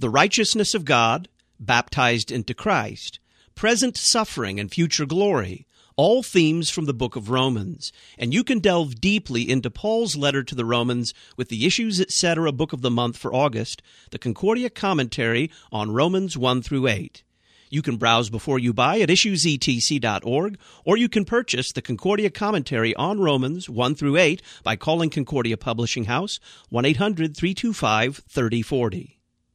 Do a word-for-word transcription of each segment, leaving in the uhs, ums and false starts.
the righteousness of God, baptized into Christ, present suffering and future glory, all themes from the book of Romans. And you can delve deeply into Paul's letter to the Romans with the Issues Etc. Book of the Month for August, the Concordia Commentary on Romans one through eight. You can browse before you buy at issues e t c dot org, or you can purchase the Concordia Commentary on Romans one through eight by calling Concordia Publishing House, one eight hundred three two five three oh four oh.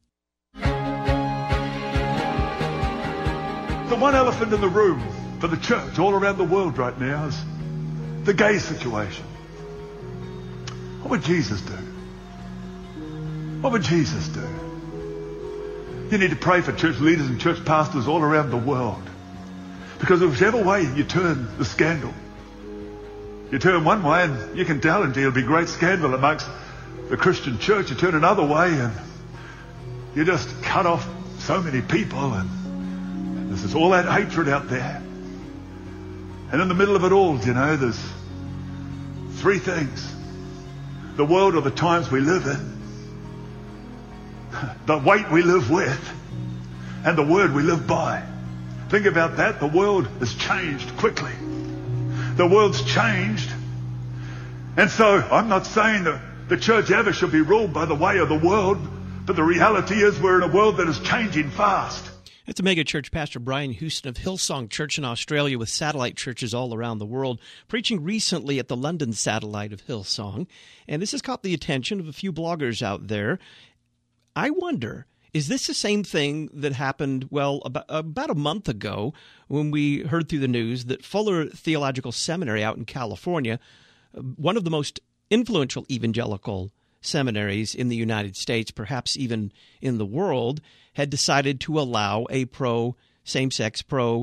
The one elephant in the room for the church all around the world right now is the gay situation. What would Jesus do? What would Jesus do? You need to pray for church leaders and church pastors all around the world. Because whichever way you turn the scandal, you turn one way and you can tell and there'll be great scandal amongst the Christian church. You turn another way and you just cut off so many people, and there's all that hatred out there. And in the middle of it all, you know, there's three things. The world or the times we live in, the weight we live with, and the word we live by. Think about that. The world has changed quickly. The world's changed. And so I'm not saying that the church ever should be ruled by the way of the world, but the reality is we're in a world that is changing fast. That's a mega church pastor Brian Houston of Hillsong Church in Australia, with satellite churches all around the world, preaching recently at the London satellite of Hillsong. And this has caught the attention of a few bloggers out there. I wonder, is this the same thing that happened, well, about, about a month ago when we heard through the news that Fuller Theological Seminary out in California, one of the most influential evangelical seminaries in the United States, perhaps even in the world, had decided to allow a pro-same-sex,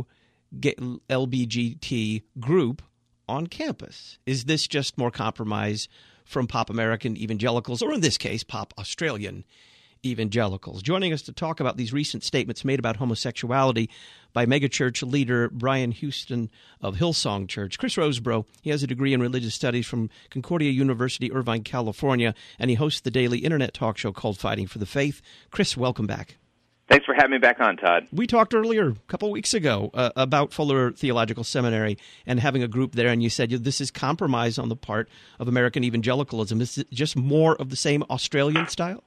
pro-L B G T group on campus? Is this just more compromise from pop American evangelicals, or in this case, pop Australian evangelicals? Joining us to talk about these recent statements made about homosexuality by megachurch leader Brian Houston of Hillsong Church, Chris Rosebrough. He has a degree in religious studies from Concordia University, Irvine, California, and he hosts the daily internet talk show called Fighting for the Faith. Chris, welcome back. Thanks for having me back on, Todd. We talked earlier, a couple of weeks ago, uh, about Fuller Theological Seminary and having a group there, and you said this is compromise on the part of American evangelicalism. Is it just more of the same Australian style?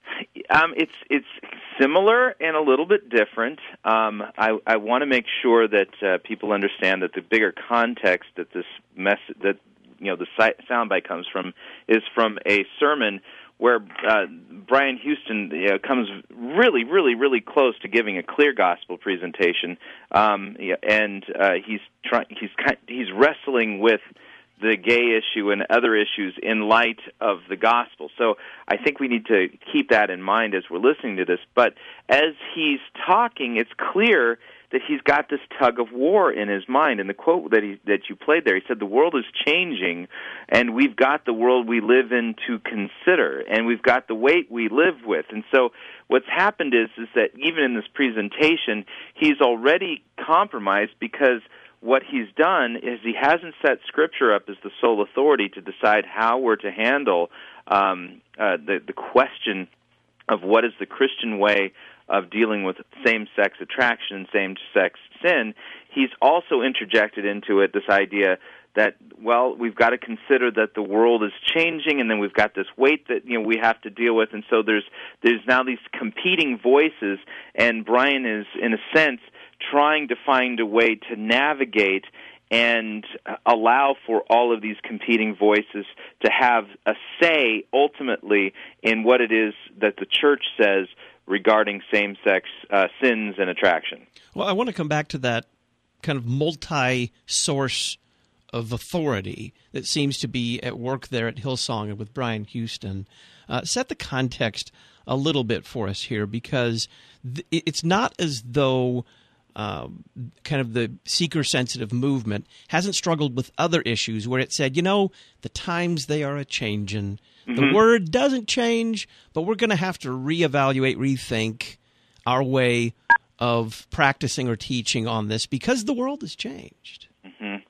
Um, it's it's similar and a little bit different. Um, I, I want to make sure that uh, people understand that the bigger context that this mess that you know the si- soundbite comes from is from a sermon where uh, Brian Houston you know, comes really, really, really close to giving a clear gospel presentation, um, yeah, and uh, he's trying he's he's wrestling with the gay issue and other issues in light of the gospel. So I think we need to keep that in mind as we're listening to this. But as he's talking, it's clear that he's got this tug of war in his mind. And the quote that he that you played there, he said, "The world is changing, and we've got the world we live in to consider, and we've got the weight we live with." And so what's happened is, is that even in this presentation, he's already compromised, because what he's done is he hasn't set Scripture up as the sole authority to decide how we're to handle um, uh, the, the question of what is the Christian way of dealing with same-sex attraction and same-sex sin. He's also interjected into it this idea that, well, we've got to consider that the world is changing, and then we've got this weight that you know we have to deal with, and so there's there's now these competing voices, and Brian is, in a sense, trying to find a way to navigate and allow for all of these competing voices to have a say ultimately in what it is that the church says regarding same-sex uh, sins and attraction. Well, I want to come back to that kind of multi-source of authority that seems to be at work there at Hillsong and with Brian Houston. Uh, set the context a little bit for us here, because th- it's not as though Um, kind of the seeker-sensitive movement hasn't struggled with other issues where it said, you know, the times they are a-changin'. Mm-hmm. The word doesn't change, but we're going to have to reevaluate, rethink our way of practicing or teaching on this because the world has changed. Mm-hmm.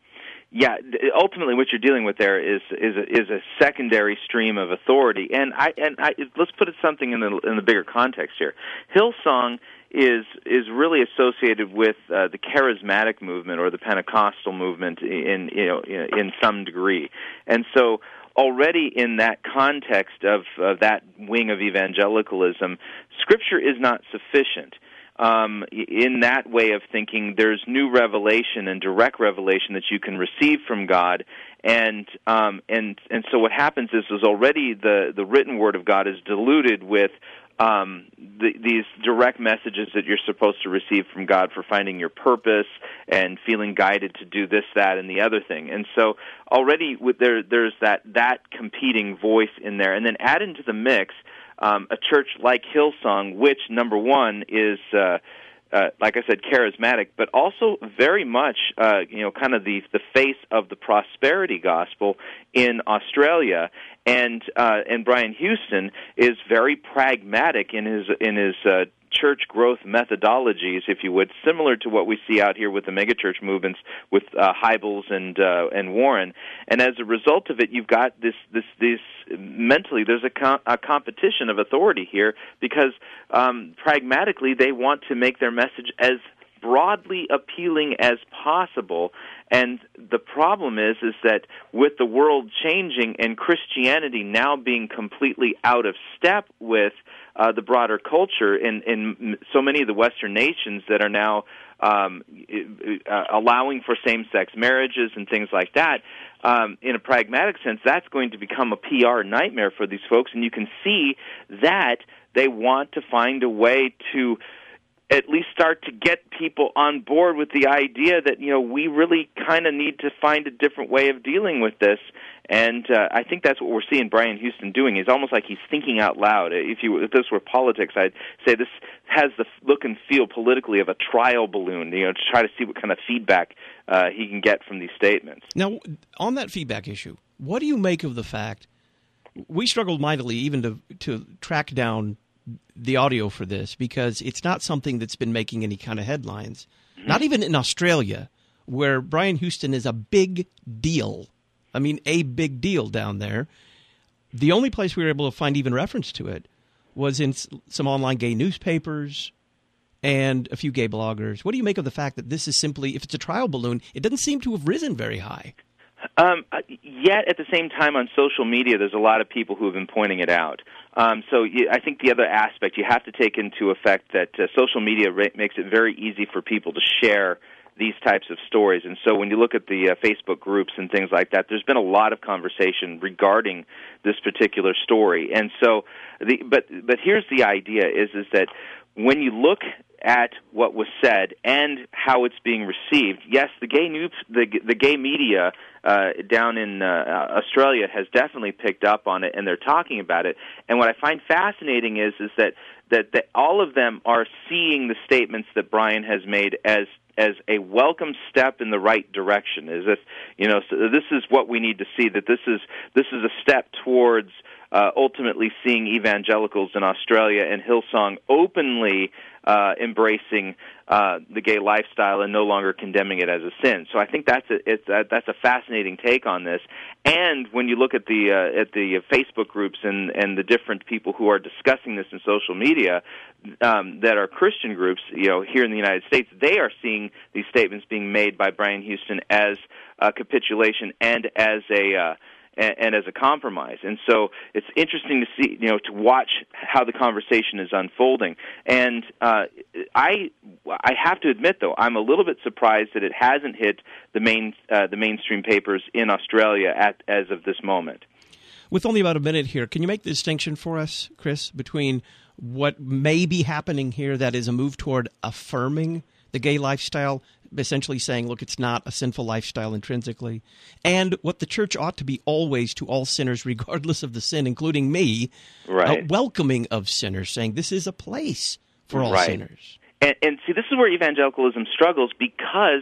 yeah, ultimately, what you're dealing with there is is a, is a secondary stream of authority, and I and I let's put it something in the in the bigger context here. Hillsong is is really associated with uh, the charismatic movement or the Pentecostal movement in you know in, in some degree, and so already in that context of uh, that wing of evangelicalism, Scripture is not sufficient. Um, in that way of thinking, there's new revelation and direct revelation that you can receive from God, and um, and and so what happens is, is already the the written Word of God is diluted with um, the, these direct messages that you're supposed to receive from God for finding your purpose and feeling guided to do this, that, and the other thing. And so already with there there's that that competing voice in there, and then add into the mix Um, a church like Hillsong, which, number one, is, uh, uh, like I said, charismatic, but also very much, uh, you know, kind of the, the face of the prosperity gospel in Australia. And uh, and Brian Houston is very pragmatic in his in his uh, church growth methodologies, if you would, similar to what we see out here with the megachurch movements with uh, Hybels and uh, and Warren. And as a result of it, you've got this this this mentally there's a, com- a competition of authority here because um, pragmatically they want to make their message as broadly appealing as possible. And the problem is is that with the world changing and Christianity now being completely out of step with uh, the broader culture in, in so many of the Western nations that are now um, uh, allowing for same-sex marriages and things like that, um, in a pragmatic sense, that's going to become a P R nightmare for these folks. And you can see that they want to find a way to at least start to get people on board with the idea that, you know, we really kind of need to find a different way of dealing with this. And uh, I think that's what we're seeing Brian Houston doing. He's almost like he's thinking out loud. If you if this were politics, I'd say this has the look and feel politically of a trial balloon, you know, to try to see what kind of feedback uh, he can get from these statements. Now, on that feedback issue, what do you make of the fact we struggled mightily even to to track down the audio for this because it's not something that's been making any kind of headlines, mm-hmm. not even in Australia, where Brian Houston is a big deal. I mean, a big deal down there. The only place we were able to find even reference to it was in some online gay newspapers and a few gay bloggers. What do you make of the fact that this is simply, if it's a trial balloon, it doesn't seem to have risen very high? Um, yet, at the same time, on social media, there's a lot of people who have been pointing it out. Um, so you, I think the other aspect you have to take into effect that uh, social media ra- makes it very easy for people to share these types of stories. And so when you look at the uh, Facebook groups and things like that, there's been a lot of conversation regarding this particular story. And so, the, but but here's the idea: is is that when you look at what was said and how it's being received, yes, the gay news, the the gay media uh, down in uh, Australia has definitely picked up on it, and they're talking about it. And what I find fascinating is is that that, that all of them are seeing the statements that Brian has made as as a welcome step in the right direction. Is this, you know, so this is what we need to see, that this is this is a step towards uh, ultimately seeing evangelicals in Australia and Hillsong openly uh, embracing uh, the gay lifestyle and no longer condemning it as a sin. So I think that's a, it's a, that's a fascinating take on this. And when you look at the uh, at the Facebook groups and, and the different people who are discussing this in social media um, that are Christian groups, you know, here in the United States, they are seeing these statements being made by Brian Houston as a capitulation and as a uh, and, and as a compromise. And so it's interesting to see, you know, to watch how the conversation is unfolding. And uh, I I have to admit, though, I'm a little bit surprised that it hasn't hit the main uh, the mainstream papers in Australia at as of this moment. With only about a minute here, can you make the distinction for us, Chris, between what may be happening here that is a move toward affirming the gay lifestyle, essentially saying, look, it's not a sinful lifestyle intrinsically, and what the church ought to be always to all sinners, regardless of the sin, including me, right. uh, welcoming of sinners, saying this is a place for all right. sinners. And, and see, this is where evangelicalism struggles because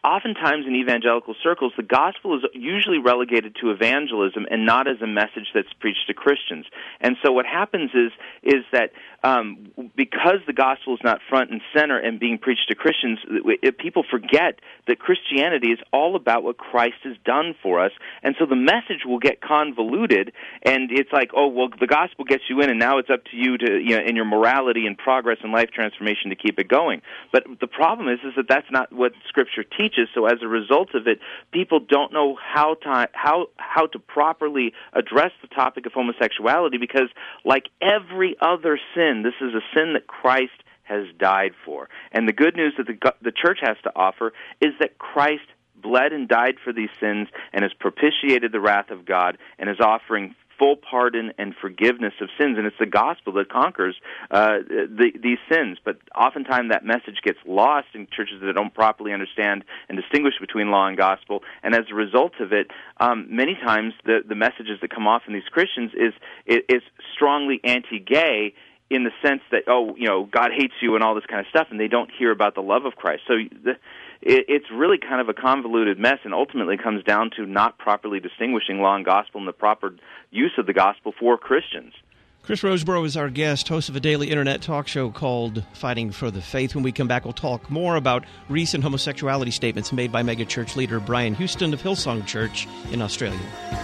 oftentimes in evangelical circles, the gospel is usually relegated to evangelism and not as a message that's preached to Christians. And so what happens is is that um, because the gospel is not front and center and being preached to Christians, it, people forget that Christianity is all about what Christ has done for us. And so the message will get convoluted, and it's like, oh, well, the gospel gets you in, and now it's up to you to, you know, in your morality and progress and life transformation to keep it going. But the problem is, is that that's not what Scripture teaches. So as a result of it, people don't know how to how how to properly address the topic of homosexuality, because like every other sin, this is a sin that Christ has died for. And the good news that the, the church has to offer is that Christ bled and died for these sins and has propitiated the wrath of God and is offering full pardon and forgiveness of sins. And it's the gospel that conquers uh, the, these sins. But oftentimes that message gets lost in churches that don't properly understand and distinguish between law and gospel. And as a result of it, um, many times the, the messages that come off in these Christians is, is strongly anti-gay, in the sense that, oh, you know, God hates you and all this kind of stuff, and they don't hear about the love of Christ. So the, it, it's really kind of a convoluted mess, and ultimately comes down to not properly distinguishing law and gospel and the proper use of the gospel for Christians. Chris Roseborough is our guest, host of a daily internet talk show called Fighting for the Faith. When we come back, we'll talk more about recent homosexuality statements made by megachurch leader Brian Houston of Hillsong Church in Australia.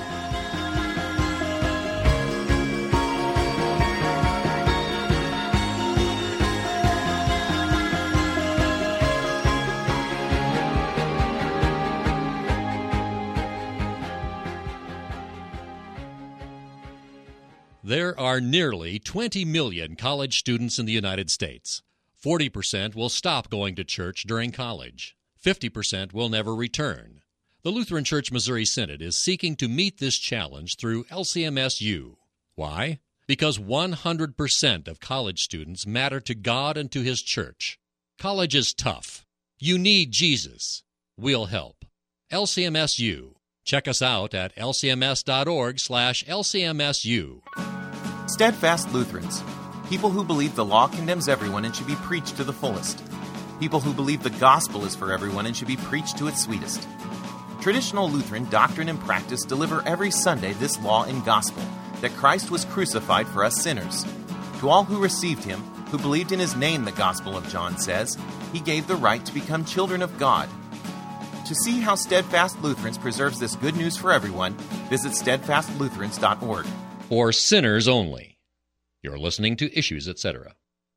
There are nearly twenty million college students in the United States. forty percent will stop going to church during college. fifty percent will never return. The Lutheran Church Missouri Synod is seeking to meet this challenge through L C M S U. Why? Because one hundred percent of college students matter to God and to His church. College is tough. You need Jesus. We'll help. L C M S U. Check us out at L C M S dot org slash L C M S U. Steadfast Lutherans, people who believe the law condemns everyone and should be preached to the fullest. People who believe the gospel is for everyone and should be preached to its sweetest. Traditional Lutheran doctrine and practice deliver every Sunday this law and gospel, that Christ was crucified for us sinners. To all who received Him, who believed in His name, the Gospel of John says, He gave the right to become children of God. To see how Steadfast Lutherans preserves this good news for everyone, visit steadfast lutherans dot org. For sinners only. You're listening to Issues, et cetera.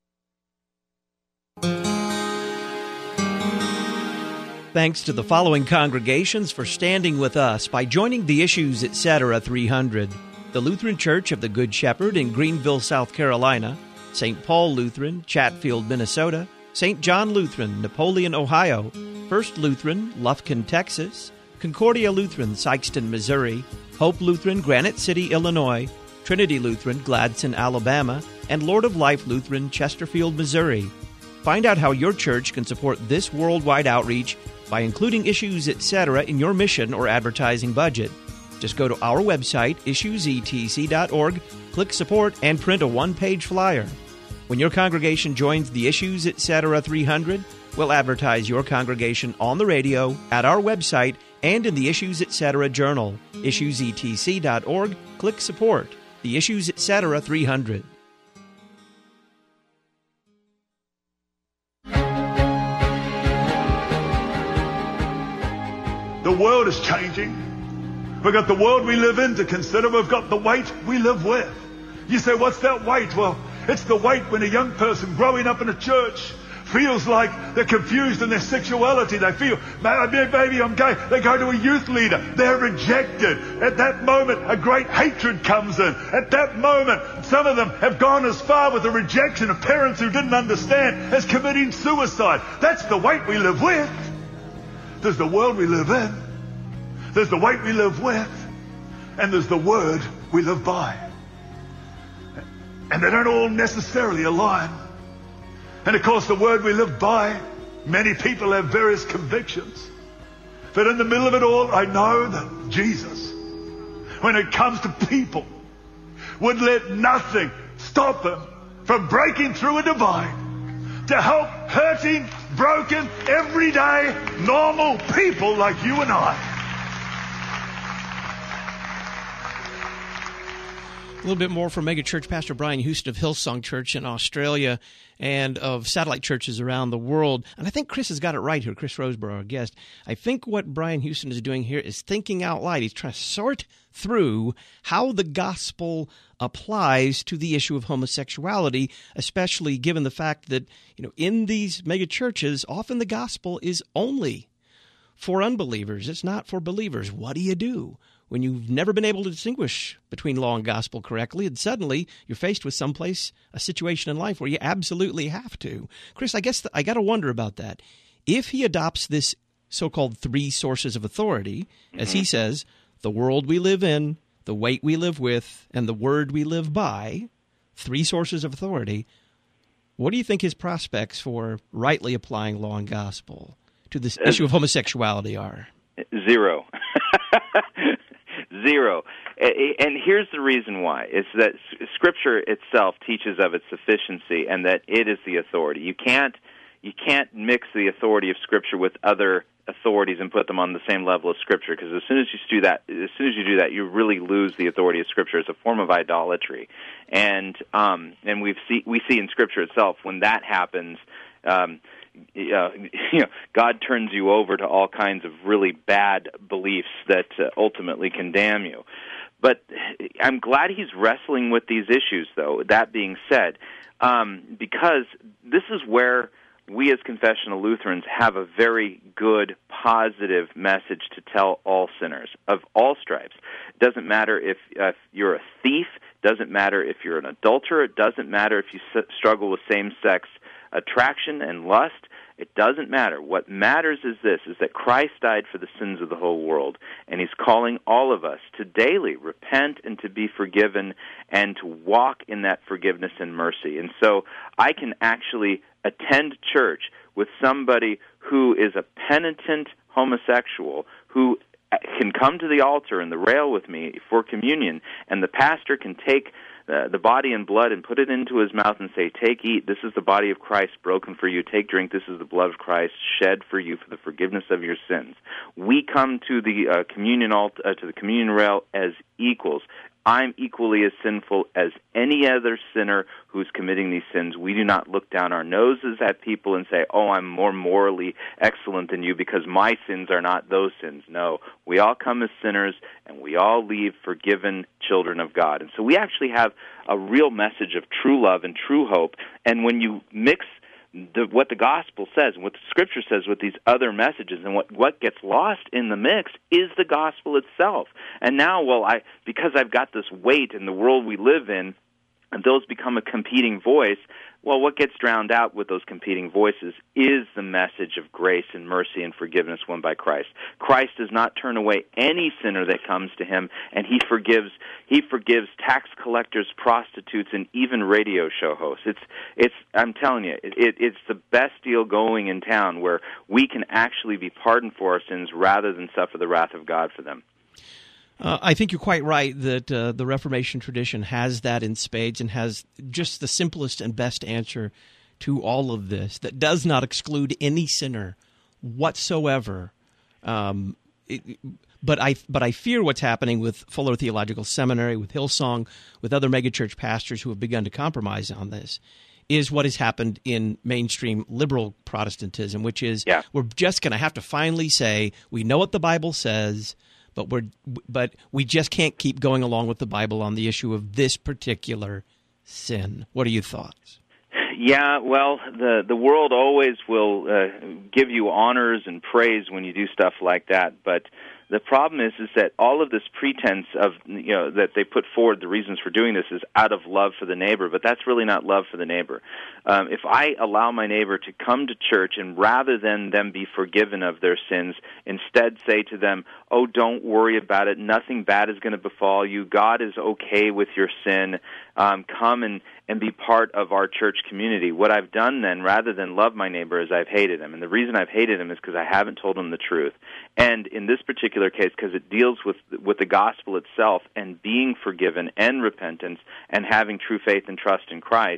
Thanks to the following congregations for standing with us by joining the Issues, et cetera three hundred. The Lutheran Church of the Good Shepherd in Greenville, South Carolina, Saint Paul Lutheran, Chatfield, Minnesota, Saint John Lutheran, Napoleon, Ohio, First Lutheran, Lufkin, Texas, Concordia Lutheran, Sikeston, Missouri, Hope Lutheran, Granite City, Illinois, Trinity Lutheran, Gladson, Alabama, and Lord of Life Lutheran, Chesterfield, Missouri. Find out how your church can support this worldwide outreach by including Issues, et cetera in your mission or advertising budget. Just go to our website, issues e t c dot org, click Support, and print a one-page flyer. When your congregation joins the Issues, et cetera three hundred, we'll advertise your congregation on the radio, at our website, and in the Issues, et cetera journal, issues e t c dot org, click Support. The Issues, et cetera three hundred. The world is changing. We've got the world we live in to consider. We've got the weight we live with. You say, what's that weight? Well, it's the weight when a young person growing up in a church feels like they're confused in their sexuality. They feel, maybe I'm gay. They go to a youth leader. They're rejected. At that moment, a great hatred comes in. At that moment, some of them have gone as far with the rejection of parents who didn't understand as committing suicide. That's the weight we live with. There's the world we live in. There's the weight we live with. And there's the word we live by. And they don't all necessarily align. And of course, the word we live by, many people have various convictions. But in the middle of it all, I know that Jesus, when it comes to people, would let nothing stop him from breaking through a divide to help hurting, broken, everyday, normal people like you and I. A little bit more from megachurch pastor Brian Houston of Hillsong Church in Australia and of satellite churches around the world. And I think Chris has got it right here, Chris Roseborough, our guest. I think what Brian Houston is doing here is thinking out loud. He's trying to sort through how the gospel applies to the issue of homosexuality, especially given the fact that, you know, in these megachurches, often the gospel is only for unbelievers. It's not for believers. What do you do when you've never been able to distinguish between law and gospel correctly, and suddenly you're faced with someplace, a situation in life where you absolutely have to? Chris, I guess th- I got to wonder about that. If he adopts this so-called three sources of authority, as mm-hmm. he says, the world we live in, the weight we live with, and the word we live by, three sources of authority, what do you think his prospects for rightly applying law and gospel to this uh, issue of homosexuality are? Zero. Zero. And here's the reason why. It's that Scripture itself teaches of its sufficiency and that it is the authority. You can't you can't mix the authority of Scripture with other authorities and put them on the same level as Scripture, because as soon as you do that, as soon as you do that, you really lose the authority of Scripture. It's a form of idolatry. And um, and we see we see in Scripture itself when that happens, um, Uh, you know, God turns you over to all kinds of really bad beliefs that uh, ultimately can damn you. But I'm glad he's wrestling with these issues, though, that being said, um, because this is where we as confessional Lutherans have a very good, positive message to tell all sinners of all stripes. It doesn't matter if, uh, if you're a thief, doesn't matter if you're an adulterer, it doesn't matter if you s- struggle with same-sex attraction and lust. It doesn't matter. What matters is this, is that Christ died for the sins of the whole world, and he's calling all of us to daily repent and to be forgiven and to walk in that forgiveness and mercy. And so I can actually attend church with somebody who is a penitent homosexual who can come to the altar and the rail with me for communion, and the pastor can take Uh, the body and blood and put it into his mouth and say, take, eat, this is the body of Christ broken for you. Take, drink, this is the blood of Christ shed for you for the forgiveness of your sins. We come to the uh, communion alt- uh, to the communion rail as equals. I'm equally as sinful as any other sinner who's committing these sins. We do not look down our noses at people and say, oh, I'm more morally excellent than you because my sins are not those sins. No, we all come as sinners, and we all leave forgiven children of God. And so we actually have a real message of true love and true hope. And when you mix The, what the gospel says and what the Scripture says with these other messages, and what, what gets lost in the mix is the gospel itself. And now, well, I because I've got this weight in the world we live in, and those become a competing voice, well, what gets drowned out with those competing voices is the message of grace and mercy and forgiveness won by Christ. Christ does not turn away any sinner that comes to him, and he forgives he forgives tax collectors, prostitutes, and even radio show hosts. It's it's I'm telling you, it, it, it's the best deal going in town, where we can actually be pardoned for our sins rather than suffer the wrath of God for them. Uh, I think you're quite right that uh, the Reformation tradition has that in spades and has just the simplest and best answer to all of this that does not exclude any sinner whatsoever. Um, it, but I but I fear what's happening with Fuller Theological Seminary, with Hillsong, with other megachurch pastors who have begun to compromise on this, is what has happened in mainstream liberal Protestantism, which is yeah. we're just going to have to finally say, we know what the Bible says, But we're but we just can't keep going along with the Bible on the issue of this particular sin. What are your thoughts? Yeah, well, the the world always will uh, give you honors and praise when you do stuff like that, but the problem is is that all of this pretense of, you know, that they put forward, the reasons for doing this is out of love for the neighbor, but that's really not love for the neighbor. Um, if I allow my neighbor to come to church and rather than them be forgiven of their sins, instead say to them, oh, don't worry about it, nothing bad is going to befall you, God is okay with your sin, um, come and, and be part of our church community. What I've done then, rather than love my neighbor, is I've hated him. And the reason I've hated him is because I haven't told him the truth. And in this particular case, because it deals with with the gospel itself and being forgiven and repentance and having true faith and trust in Christ,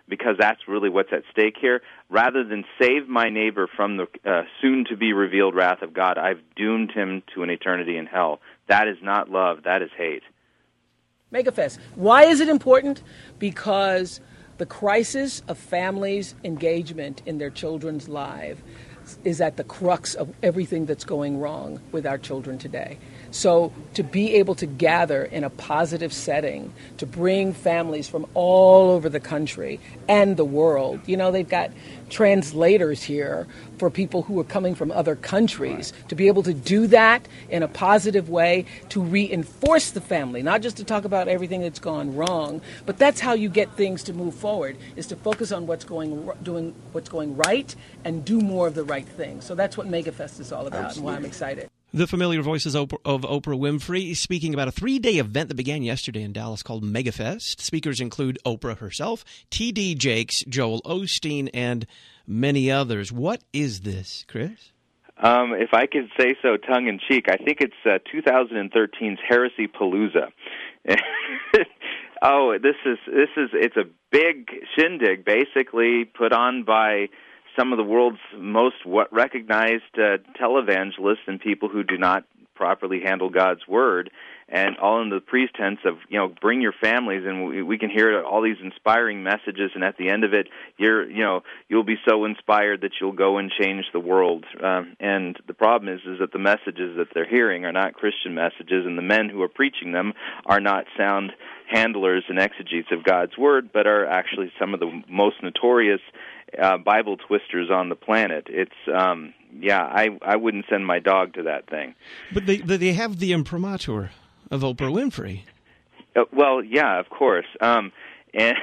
because that's really what's at stake here. Rather than save my neighbor from the uh, soon-to-be-revealed wrath of God, I've doomed him to an eternity in hell. That is not love. That is hate. MegaFest. Why is it important? Because the crisis of families' engagement in their children's lives is at the crux of everything that's going wrong with our children today. So to be able to gather in a positive setting, to bring families from all over the country and the world, you know, they've got translators here for people who are coming from other countries, to be able to do that in a positive way, to reinforce the family, not just to talk about everything that's gone wrong, but that's how you get things to move forward, is to focus on what's going doing what's going right and do more of the right thing. So that's what MegaFest is all about. Absolutely. And why I'm excited. The familiar voices of Oprah Winfrey speaking about a three-day event that began yesterday in Dallas called MegaFest. Speakers include Oprah herself, T D Jakes, Joel Osteen, and many others. What is this, Chris? Um, if I could say so tongue-in-cheek, I think it's uh, twenty thirteen's Heresy Palooza. oh, this is this is it's a big shindig, basically put on by some of the world's most what recognized uh, televangelists and people who do not properly handle God's word, and all in the pretense of, you know, bring your families, and we, we can hear all these inspiring messages, and at the end of it, you're, you know, you'll be so inspired that you'll go and change the world. Um, and the problem is, is that the messages that they're hearing are not Christian messages, and the men who are preaching them are not sound handlers and exegetes of God's word, but are actually some of the most notorious Uh, Bible twisters on the planet. It's um, yeah, I I wouldn't send my dog to that thing. But they they have the imprimatur of Oprah Winfrey. Uh, well, yeah, of course. Um, and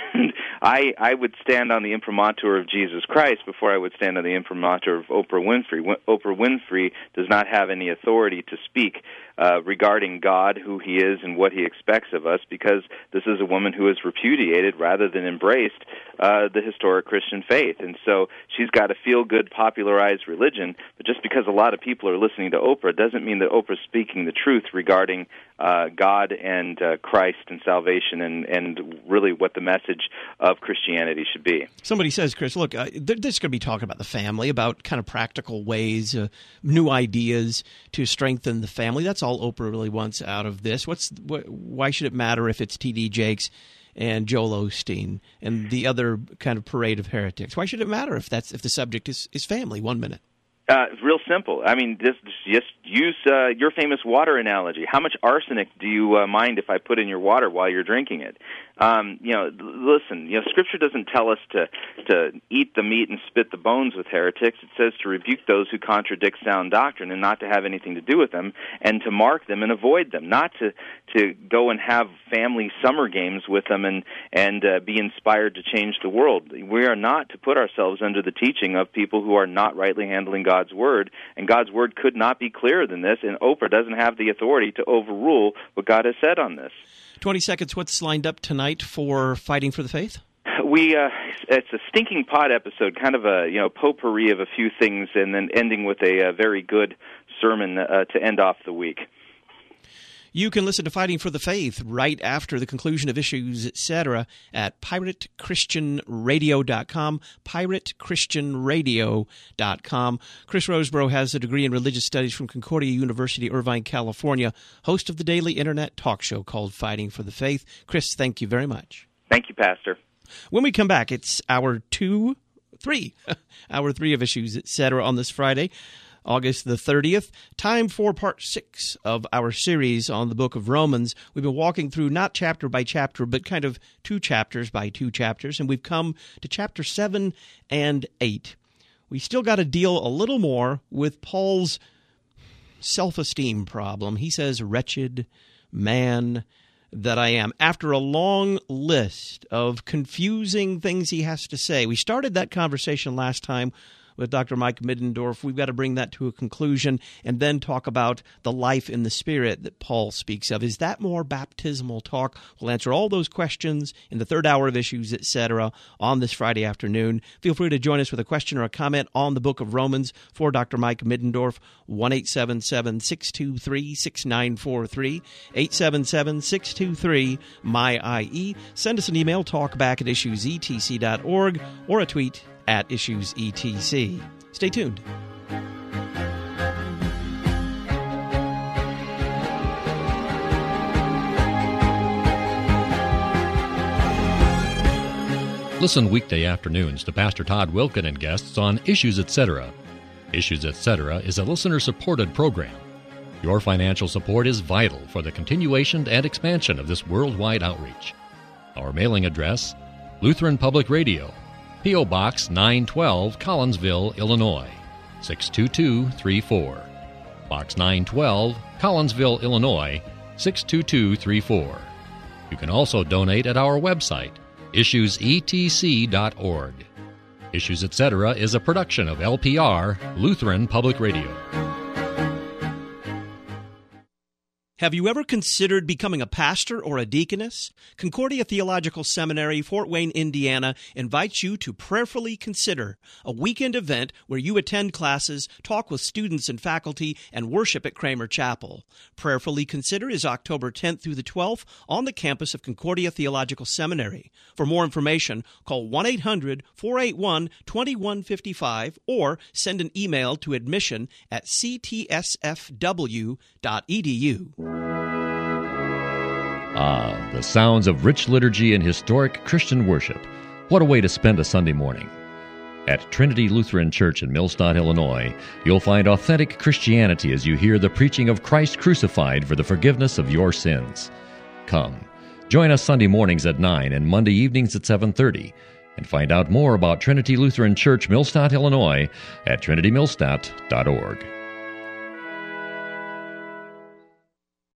I I would stand on the imprimatur of Jesus Christ before I would stand on the imprimatur of Oprah Winfrey. Oprah Winfrey does not have any authority to speak uh, regarding God, who He is, and what He expects of us, because this is a woman who has repudiated rather than embraced uh, the historic Christian faith. And so she's got a feel-good, popularized religion, but just because a lot of people are listening to Oprah doesn't mean that Oprah's speaking the truth regarding uh, God and uh, Christ and salvation and, and really what the message of Christianity should be. Somebody says, Chris, look, uh, they're just going to be talking about the family, about kind of practical ways, uh, new ideas to strengthen the family. That's all Oprah really wants out of this. What's wh- why should it matter if it's T D Jakes and Joel Osteen and the other kind of parade of heretics? Why should it matter if that's if the subject is, is family? One minute. Uh, it's real simple. I mean, just just use uh, your famous water analogy. How much arsenic do you uh, mind if I put in your water while you're drinking it? Um, you know, listen. You know, Scripture doesn't tell us to to eat the meat and spit the bones with heretics. It says to rebuke those who contradict sound doctrine and not to have anything to do with them, and to mark them and avoid them. Not to to go and have family summer games with them and and uh, be inspired to change the world. We are not to put ourselves under the teaching of people who are not rightly handling God. God's word, and God's word could not be clearer than this, and Oprah doesn't have the authority to overrule what God has said on this. twenty seconds, what's lined up tonight for Fighting for the Faith? We uh, it's a stinking pot episode, kind of a you know potpourri of a few things, and then ending with a, a very good sermon uh, to end off the week. You can listen to Fighting for the Faith right after the conclusion of Issues, et cetera at pirate christian radio dot com, pirate christian radio dot com. Chris Roseborough has a degree in religious studies from Concordia University, Irvine, California, host of the daily internet talk show called Fighting for the Faith. Chris, thank you very much. Thank you, Pastor. When we come back, it's hour two, three, hour three of Issues, et cetera on this Friday, August the thirtieth. Time for part six of our series on the book of Romans. We've been walking through not chapter by chapter, but kind of two chapters by two chapters, and we've come to chapter seven and eight. We still got to deal a little more with Paul's self-esteem problem. He says, "Wretched man that I am," after a long list of confusing things he has to say. We started that conversation last time with Doctor Mike Middendorf. We've got to bring that to a conclusion and then talk about the life in the Spirit that Paul speaks of. Is that more baptismal talk? We'll answer all those questions in the third hour of Issues, et cetera, on this Friday afternoon. Feel free to join us with a question or a comment on the book of Romans for Doctor Mike Middendorf, one eight seven seven, six two three, six nine four three, eight seven seven, six two three, M Y I E. Send us an email, talkback at issues e t c dot org, or a tweet at issues e t c. Stay tuned. Listen weekday afternoons to Pastor Todd Wilken and guests on Issues, et cetera. Issues, et cetera is a listener-supported program. Your financial support is vital for the continuation and expansion of this worldwide outreach. Our mailing address, Lutheran Public Radio, P O. Box nine twelve, Collinsville, Illinois, six two two three four. Box nine twelve, Collinsville, Illinois, six two two three four. You can also donate at our website, issues e t c dot org. Issues, et cetera is a production of L P R, Lutheran Public Radio. Have you ever considered becoming a pastor or a deaconess? Concordia Theological Seminary, Fort Wayne, Indiana, invites you to Prayerfully Consider, a weekend event where you attend classes, talk with students and faculty, and worship at Kramer Chapel. Prayerfully Consider is October tenth through the twelfth on the campus of Concordia Theological Seminary. For more information, call one eight hundred, four eight one, two one five five or send an email to admission at c t s f w dot e d u. Ah, the sounds of rich liturgy and historic Christian worship. What a way to spend a Sunday morning. At Trinity Lutheran Church in Millstadt, Illinois, you'll find authentic Christianity as you hear the preaching of Christ crucified for the forgiveness of your sins. Come, join us Sunday mornings at nine and Monday evenings at seven thirty, and find out more about Trinity Lutheran Church, Millstadt, Illinois at trinity millstadt dot org.